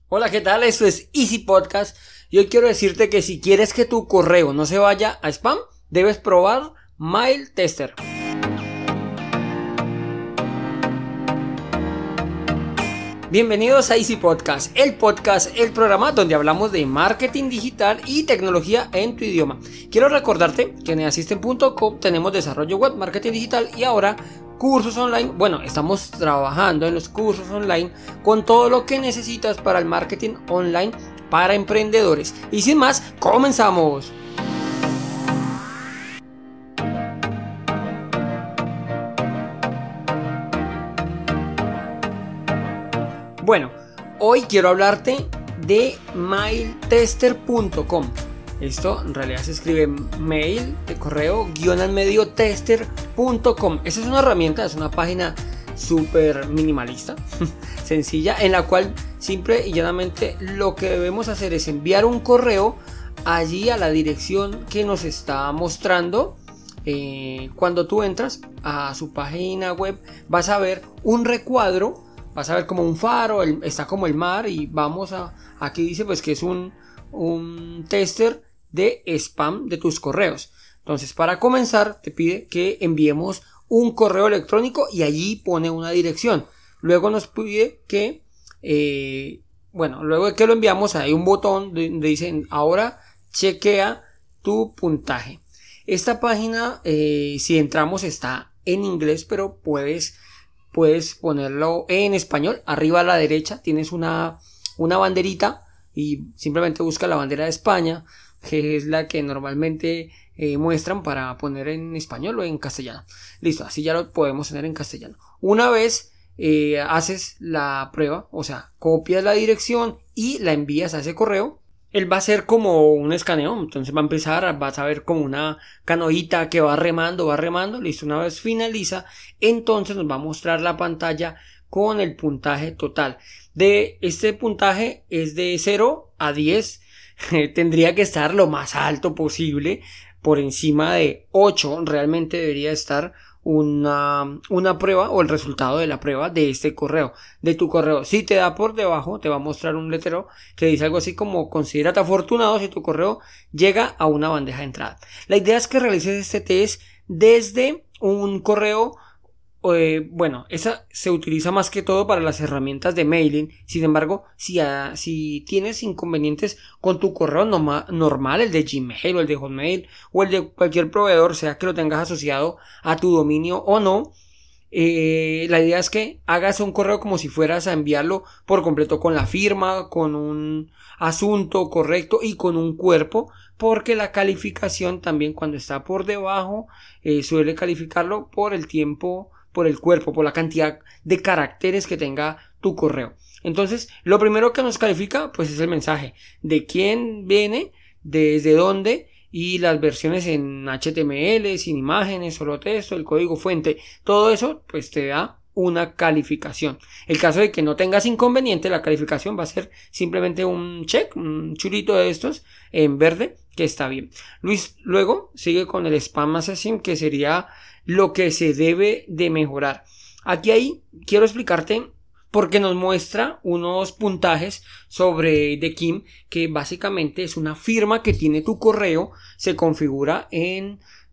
Hola, ¿qué tal? Esto es Easy Podcast y hoy quiero decirte que si quieres que tu correo no se vaya a spam, debes probar Mail Tester. Bienvenidos a Easy Podcast, el programa donde hablamos de marketing digital y tecnología en tu idioma. Quiero recordarte que en easystem.com tenemos desarrollo web, marketing digital y ahora cursos online. Bueno, estamos trabajando en los cursos online con todo lo que necesitas para el marketing online para emprendedores. Y sin más, comenzamos. Bueno, hoy quiero hablarte de mailtester.com. Esto en realidad se escribe mail de correo _ medio tester.com. Esa es una herramienta, es una página súper minimalista, sencilla, en la cual simple y llanamente lo que debemos hacer es enviar un correo allí a la dirección que nos está mostrando. Cuando tú entras a su página web vas a ver un recuadro. Vas a ver como un faro, está como el mar y aquí dice pues que es un tester de spam de tus correos. Entonces para comenzar te pide que enviemos un correo electrónico y allí pone una dirección. Luego nos pide que, luego de que lo enviamos hay un botón donde dicen ahora chequea tu puntaje. Esta página si entramos está en inglés, pero puedes ponerlo en español. Arriba a la derecha tienes una banderita y simplemente busca la bandera de España, que es la que normalmente muestran para poner en español o en castellano. Listo, así ya lo podemos tener en castellano. Una vez haces la prueba, o sea, copias la dirección y la envías a ese correo, él va a hacer como un escaneo. Entonces va a empezar, vas a ver como una canoita que va remando, listo. Una vez finaliza, entonces nos va a mostrar la pantalla con el puntaje total. De este puntaje es de 0 a 10. Tendría que estar lo más alto posible, por encima de 8. Realmente debería estar una prueba o el resultado de la prueba de este correo, de tu correo. Si te da por debajo, te va a mostrar un letrero que dice algo así como considérate afortunado si tu correo llega a una bandeja de entrada. La idea es que realices este test desde un correo. Esa se utiliza más que todo para las herramientas de mailing. Sin embargo, si tienes inconvenientes con tu correo normal, el de Gmail o el de Hotmail o el de cualquier proveedor, sea que lo tengas asociado a tu dominio o no, la idea es que hagas un correo como si fueras a enviarlo por completo, con la firma, con un asunto correcto y con un cuerpo, porque la calificación también, cuando está por debajo, suele calificarlo por el tiempo, por el cuerpo, por la cantidad de caracteres que tenga tu correo. Entonces, lo primero que nos califica pues es el mensaje, de quién viene, desde dónde, y las versiones en HTML, sin imágenes, solo texto, el código fuente. Todo eso pues te da una calificación. El caso de que no tengas inconveniente, la calificación va a ser simplemente un check, un chulito de estos en verde, que está bien. Luego sigue con el Spam Assassin, que sería lo que se debe de mejorar. Aquí quiero explicarte porque nos muestra unos puntajes sobre The Kim, que básicamente es una firma que tiene tu correo, se configura es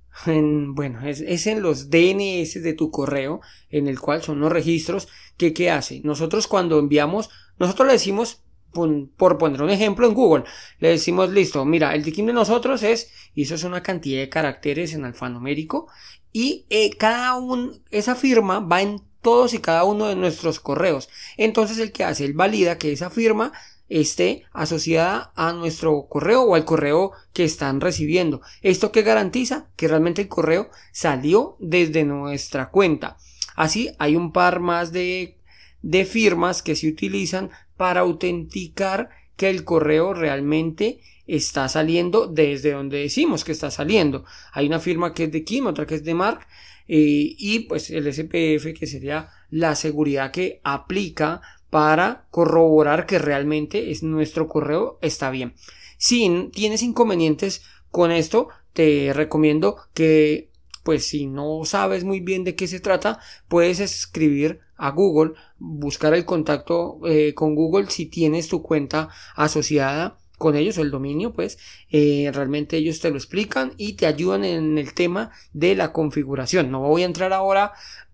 en los DNS de tu correo, en el cual son los registros ¿qué hace? Nosotros cuando enviamos, nosotros le decimos, por poner un ejemplo en Google, le decimos listo, mira, el The Kim de nosotros y eso es una cantidad de caracteres en alfanumérico, y esa firma va en todos y cada uno de nuestros correos. Entonces el que hace, él valida que esa firma esté asociada a nuestro correo o al correo que están recibiendo. ¿Esto qué garantiza? Que realmente el correo salió desde nuestra cuenta. Así hay un par más de firmas que se utilizan para autenticar que el correo realmente está saliendo desde donde decimos que está saliendo. Hay una firma que es de Kim, otra que es de Mark, y pues el SPF, que sería la seguridad que aplica para corroborar que realmente nuestro correo está bien. Si tienes inconvenientes con esto, te recomiendo que pues si no sabes muy bien de qué se trata, puedes escribir a Google, buscar el contacto con Google si tienes tu cuenta asociada con ellos, o el dominio, pues realmente ellos te lo explican y te ayudan en el tema de la configuración. No voy a entrar ahora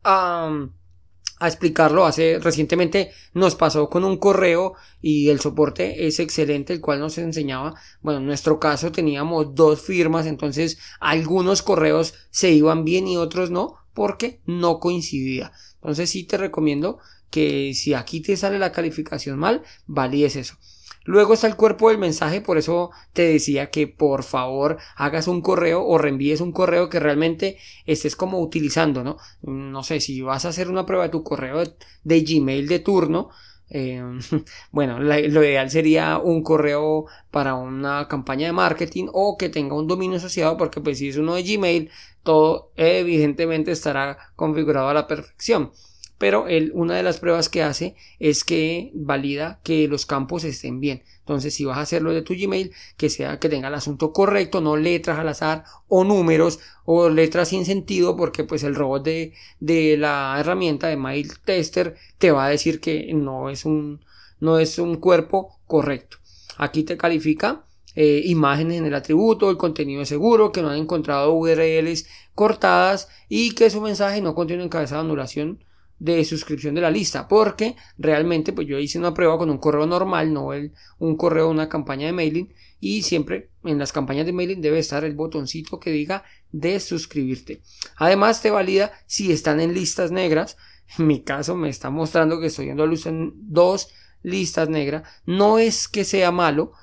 a explicarlo. Recientemente nos pasó con un correo y el soporte es excelente, el cual nos enseñaba, bueno, en nuestro caso teníamos 2 firmas, entonces algunos correos se iban bien y otros no, porque no coincidía. Entonces sí te recomiendo que si aquí te sale la calificación mal, valides eso. Luego está el cuerpo del mensaje, por eso te decía que por favor hagas un correo o reenvíes un correo que realmente estés como utilizando, ¿no? No sé, si vas a hacer una prueba de tu correo de Gmail de turno, bueno, lo ideal sería un correo para una campaña de marketing o que tenga un dominio asociado, porque pues si es uno de Gmail, todo evidentemente estará configurado a la perfección. Pero una de las pruebas que hace es que valida que los campos estén bien. Entonces, si vas a hacerlo de tu Gmail, que tenga el asunto correcto, no letras al azar o números o letras sin sentido, porque pues el robot de la herramienta de Mail Tester te va a decir que no es un cuerpo correcto. Aquí te califica imágenes en el atributo, el contenido es seguro, que no han encontrado URLs cortadas y que su mensaje no contiene encabezado de anulación de suscripción de la lista, porque realmente pues yo hice una prueba con un correo normal, no un correo de una campaña de mailing, y siempre en las campañas de mailing debe estar el botoncito que diga de suscribirte. Además te valida si están en listas negras. En mi caso me está mostrando que estoy viendo luz en 2 listas negras. No es que sea malo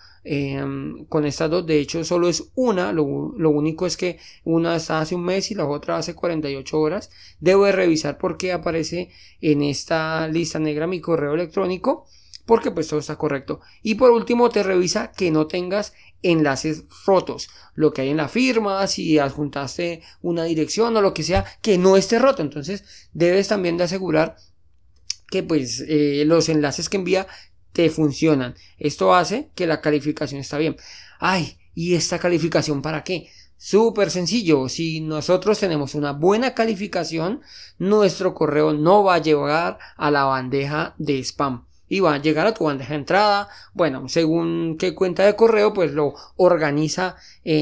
con estas 2, de hecho solo es una, lo único es que una está hace un mes y la otra hace 48 horas. Debo de revisar por qué aparece en esta lista negra mi correo electrónico, porque pues todo está correcto. Y por último te revisa que no tengas enlaces rotos, lo que hay en la firma, si adjuntaste una dirección o lo que sea, que no esté roto. Entonces debes también de asegurar que pues los enlaces que envía te funcionan. Esto hace que la calificación está bien. Ay, ¿y esta calificación para qué? Súper sencillo. Si nosotros tenemos una buena calificación, nuestro correo no va a llegar a la bandeja de spam y va a llegar a tu bandeja de entrada. Bueno, según qué cuenta de correo, pues lo organiza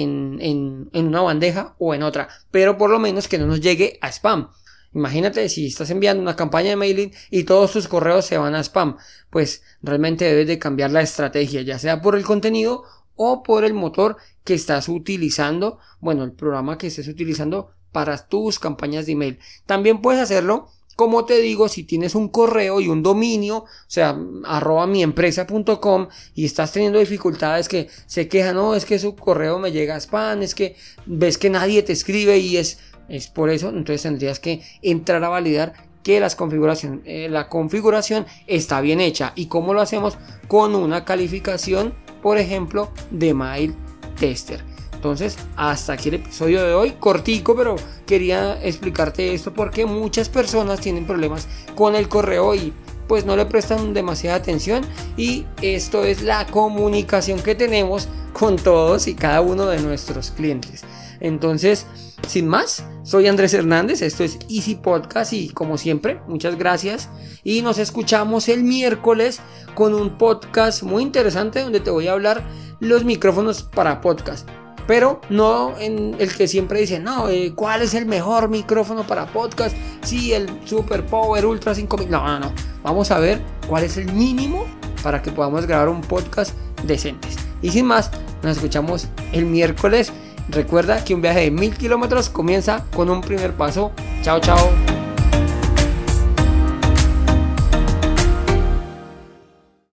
en una bandeja o en otra, pero por lo menos que no nos llegue a spam. Imagínate si estás enviando una campaña de mailing y todos tus correos se van a spam, pues realmente debes de cambiar la estrategia, ya sea por el contenido o por el motor que estás utilizando, bueno, el programa que estés utilizando para tus campañas de email. También puedes hacerlo, como te digo, si tienes un correo y un dominio, o sea, @miempresa.com, y estás teniendo dificultades, que se quejan, no, es que su correo me llega a spam, es que ves que nadie te escribe y es por eso. Entonces tendrías que entrar a validar que la configuración está bien hecha. ¿Y cómo lo hacemos? Con una calificación, por ejemplo, de Mail Tester. Entonces, hasta aquí el episodio de hoy, cortico, pero quería explicarte esto porque muchas personas tienen problemas con el correo y pues no le prestan demasiada atención, y esto es la comunicación que tenemos con todos y cada uno de nuestros clientes. Entonces, sin más, soy Andrés Hernández, esto es Easy Podcast y como siempre, muchas gracias y nos escuchamos el miércoles con un podcast muy interesante donde te voy a hablar los micrófonos para podcast. Pero no en el que siempre dicen, no, ¿cuál es el mejor micrófono para podcast? Sí, el Super Power Ultra 5000. No. Vamos a ver cuál es el mínimo para que podamos grabar un podcast decentes. Y sin más, nos escuchamos el miércoles. Recuerda que un viaje de 1000 kilómetros comienza con un primer paso. Chao, chao.